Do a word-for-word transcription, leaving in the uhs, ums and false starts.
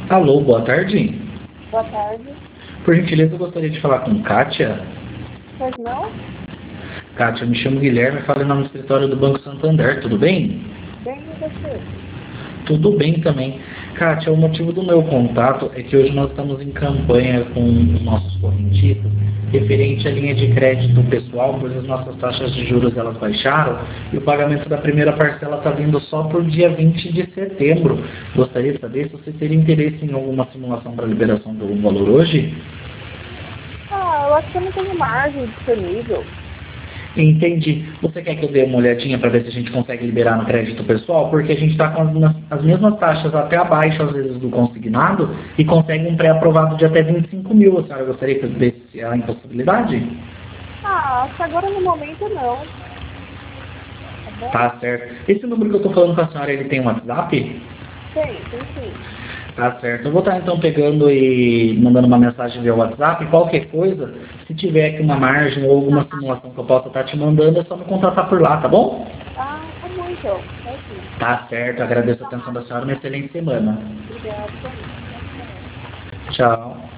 Alô, boa tarde. Boa tarde. Por gentileza, eu gostaria de falar com Kátia. Pois não? Kátia, eu me chamo Guilherme, falo em nome do escritório do Banco Santander, tudo bem? Bem e você? Tudo bem também. Kátia, o motivo do meu contato é que hoje nós estamos em campanha com os nossos correntistas referente à linha de crédito pessoal, pois as nossas taxas de juros elas baixaram e o pagamento da primeira parcela está vindo só por dia vinte de setembro. Gostaria de saber se você teria interesse em alguma simulação para liberação de algum valor hoje? Ah, eu acho que eu não tenho margem disponível. Entendi. Você quer que eu dê uma olhadinha para ver se a gente consegue liberar no crédito pessoal? Porque a gente está com as, as mesmas taxas até abaixo, às vezes, do consignado e consegue um pré-aprovado de até vinte e cinco mil. A senhora gostaria que eu desse a impossibilidade? Ah, acho que agora no momento não. Tá bom? Tá certo. Esse número que eu estou falando com a senhora, ele tem um WhatsApp? Tem, tem sim. Tá certo. Eu vou estar então pegando e mandando uma mensagem via WhatsApp. Qualquer coisa, se tiver aqui uma margem ou alguma simulação que eu possa estar te mandando, é só me contatar por lá, tá bom? Ah, tá bom então. Tá sim. Tá certo. Agradeço a atenção da senhora. Uma excelente semana. Obrigada. Tchau.